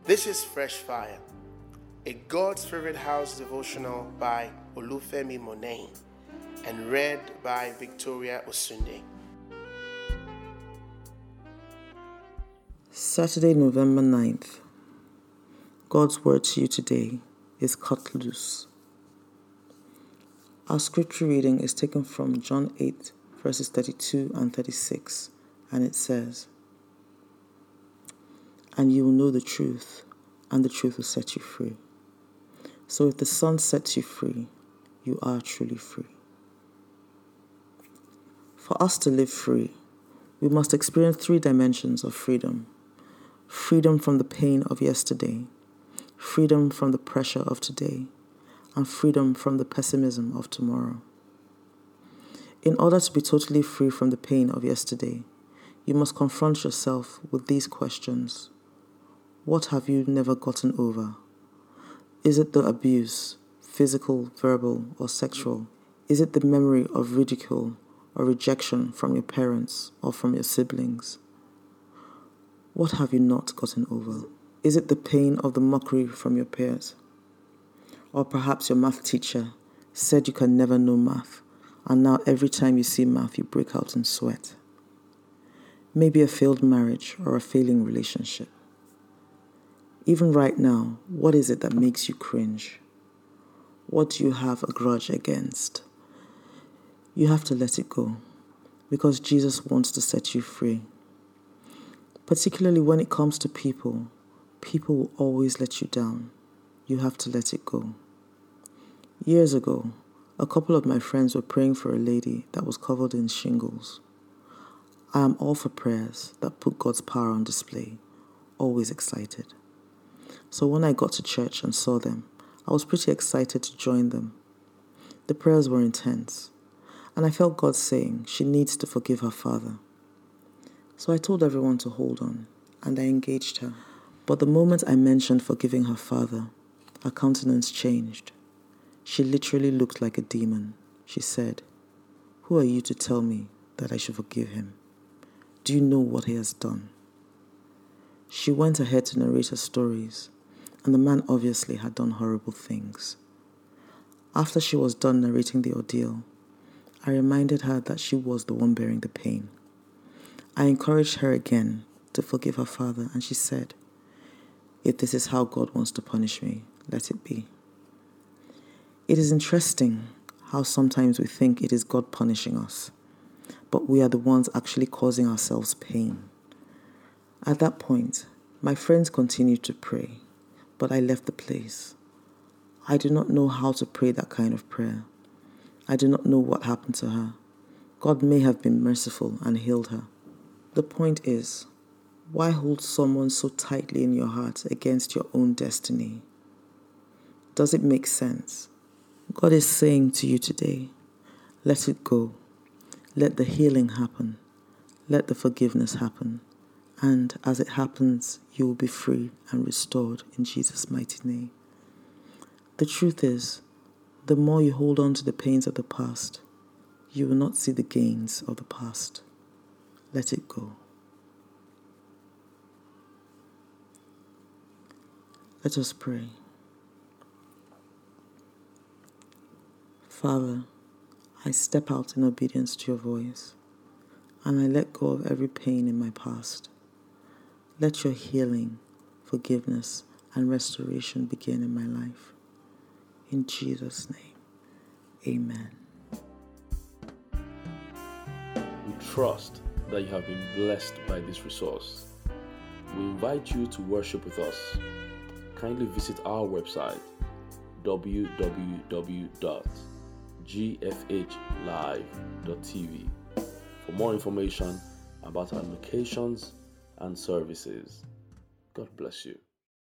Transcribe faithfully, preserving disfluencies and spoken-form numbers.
This is Fresh Fire, a God's Favorite House devotional by Olufemi Monet and read by Victoria Osunde. Saturday, November ninth. God's word to you today is cut loose. Our scripture reading is taken from John eight, verses thirty-two and thirty-six, and it says, "And you will know the truth, and the truth will set you free. So if the Son sets you free, you are truly free." For us to live free, we must experience three dimensions of freedom. Freedom from the pain of yesterday, freedom from the pressure of today, and freedom from the pessimism of tomorrow. In order to be totally free from the pain of yesterday, you must confront yourself with these questions. What have you never gotten over? Is it the abuse, physical, verbal, or sexual? Is it the memory of ridicule or rejection from your parents or from your siblings? What have you not gotten over? Is it the pain of the mockery from your peers? Or perhaps your math teacher said you can never know math, and now every time you see math, you break out in sweat. Maybe a failed marriage or a failing relationship. Even right now, what is it that makes you cringe? What do you have a grudge against? You have to let it go, because Jesus wants to set you free. Particularly when it comes to people, people will always let you down. You have to let it go. Years ago, a couple of my friends were praying for a lady that was covered in shingles. I am all for prayers that put God's power on display, always excited. So when I got to church and saw them, I was pretty excited to join them. The prayers were intense, and I felt God saying she needs to forgive her father. So I told everyone to hold on, and I engaged her. But the moment I mentioned forgiving her father, her countenance changed. She literally looked like a demon. She said, "Who are you to tell me that I should forgive him? Do you know what he has done?" She went ahead to narrate her stories, and the man obviously had done horrible things. After she was done narrating the ordeal, I reminded her that she was the one bearing the pain. I encouraged her again to forgive her father, and she said, "If this is how God wants to punish me, let it be." It is interesting how sometimes we think it is God punishing us, but we are the ones actually causing ourselves pain. At that point, my friends continued to pray, but I left the place. I do not know how to pray that kind of prayer. I do not know what happened to her. God may have been merciful and healed her. The point is, why hold someone so tightly in your heart against your own destiny? Does it make sense? God is saying to you today, let it go. Let the healing happen. Let the forgiveness happen. And as it happens, you will be free and restored in Jesus' mighty name. The truth is, the more you hold on to the pains of the past, you will not see the gains of the past. Let it go. Let us pray. Father, I step out in obedience to your voice, and I let go of every pain in my past. Let your healing, forgiveness, and restoration begin in my life. In Jesus' name, amen. We trust that you have been blessed by this resource. We invite you to worship with us. Kindly visit our website, w w w dot g f h live dot t v, for more information about our locations and services. God bless you.